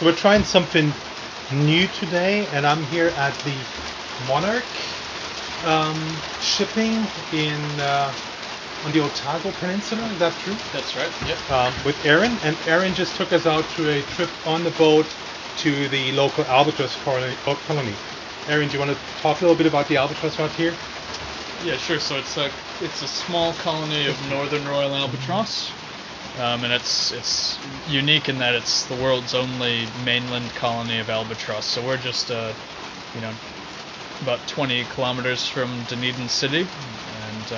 So we're trying something new today, and I'm here at the Monarch shipping in on the Otago Peninsula. Is that true? That's right. Yep. With Aaron, and Aaron just took us out to a trip on the boat to the local albatross colony. Aaron, do you want to talk a little bit about the albatross out here? Yeah, sure. So it's a small colony of northern royal albatross, and it's unique in that it's the world's only mainland colony of albatross. So we're just about 20 kilometers from Dunedin City, and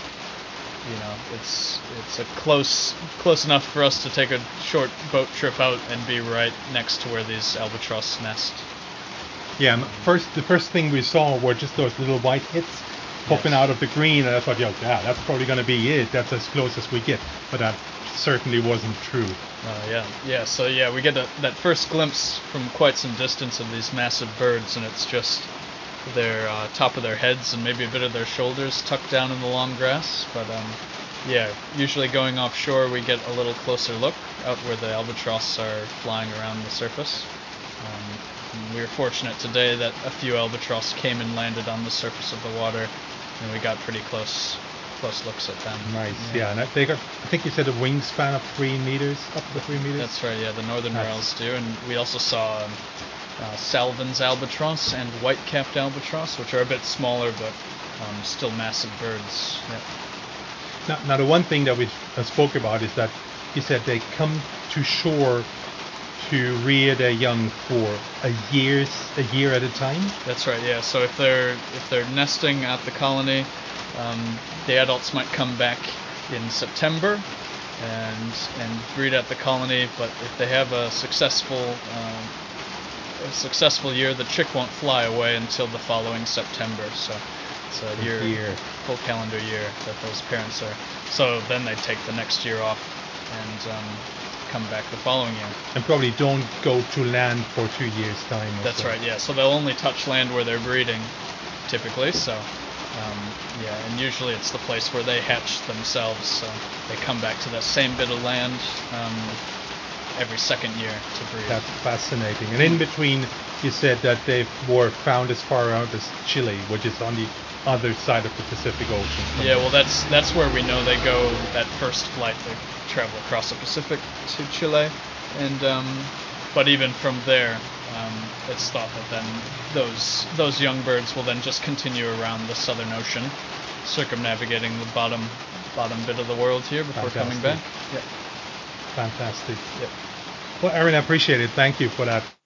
it's a close enough for us to take a short boat trip out and be right next to where these albatross nest. Yeah, and the first thing we saw were just those little white hits popping out of the green, and I thought, yeah, that's probably going to be it. That's as close as we get, but that certainly wasn't true. So we get that first glimpse from quite some distance of these massive birds, and it's just their top of their heads and maybe a bit of their shoulders tucked down in the long grass. But usually going offshore, we get a little closer look out where the albatross are flying around the surface. We were fortunate today that a few albatross came and landed on the surface of the water, and we got pretty close looks at them. Nice, yeah. And they got, I think you said, a wingspan of 3 meters, up to 3 meters. That's right, yeah. The northern royals do, and we also saw Salvin's albatross and white-capped albatross, which are a bit smaller but still massive birds. Yeah. Now, the one thing that we spoke about is that you said they come to shore to rear their young for a year at a time. That's right. Yeah. So if they're nesting at the colony, the adults might come back in September and breed at the colony. But if they have a successful year, the chick won't fly away until the following September. So it's a full calendar year that those parents are. So then they take the next year off and come back the following year. And probably don't go to land for 2 years' time. That's right, yeah. So they'll only touch land where they're breeding, typically. So, and usually it's the place where they hatch themselves. So they come back to that same bit of land every second year to breed. That's fascinating. And in between, you said that they were found as far out as Chile, which is on the other side of the Pacific Ocean. Yeah, well, that's where we know they go. That first flight, they travel across the Pacific to Chile, and but even from there, it's thought that then those young birds will then just continue around the Southern Ocean, circumnavigating the bottom bit of the world here before coming back. Yeah. Fantastic. Yep. Well, Aaron, I appreciate it. Thank you for that.